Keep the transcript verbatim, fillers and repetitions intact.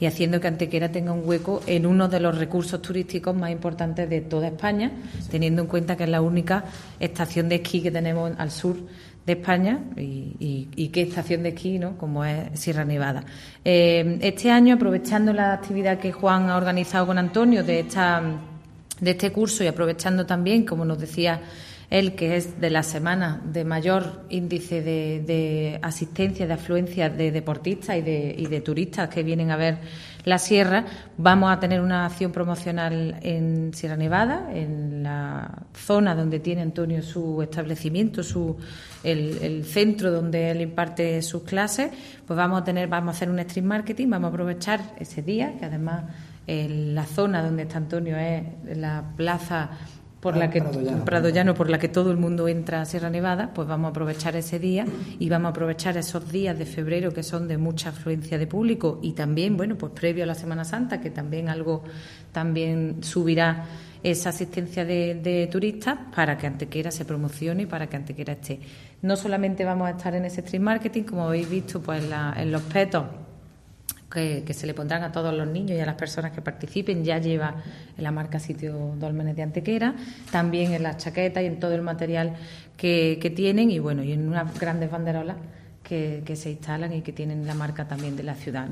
y haciendo que Antequera tenga un hueco en uno de los recursos turísticos más importantes de toda España, teniendo en cuenta que es la única estación de esquí que tenemos al sur de España y, y, y qué estación de esquí, ¿no?, como es Sierra Nevada. Eh, este año, aprovechando la actividad que Juan ha organizado con Antonio de esta de este curso y aprovechando también, como nos decía él, que es de la semana de mayor índice de, de asistencia, de afluencia de deportistas y de, y de turistas que vienen a ver la sierra, vamos a tener una acción promocional en Sierra Nevada, en la zona donde tiene Antonio su establecimiento, su el, el centro donde él imparte sus clases. Pues vamos a tener, vamos a hacer un street marketing, vamos a aprovechar ese día, que además en la zona donde está Antonio es la plaza por la que Prado Llano, Prado Llano, por la que todo el mundo entra a Sierra Nevada. Pues vamos a aprovechar ese día y vamos a aprovechar esos días de febrero que son de mucha afluencia de público y también, bueno, pues previo a la Semana Santa, que también algo también subirá esa asistencia de, de turistas para que Antequera se promocione y para que Antequera esté. No solamente vamos a estar en ese street marketing, como habéis visto, pues en, la, en los petos Que, que se le pondrán a todos los niños y a las personas que participen, ya lleva en la marca Sitio Dólmenes de Antequera, también en las chaquetas y en todo el material que, que tienen y bueno, y en unas grandes banderolas que, que se instalan y que tienen la marca también de la ciudad.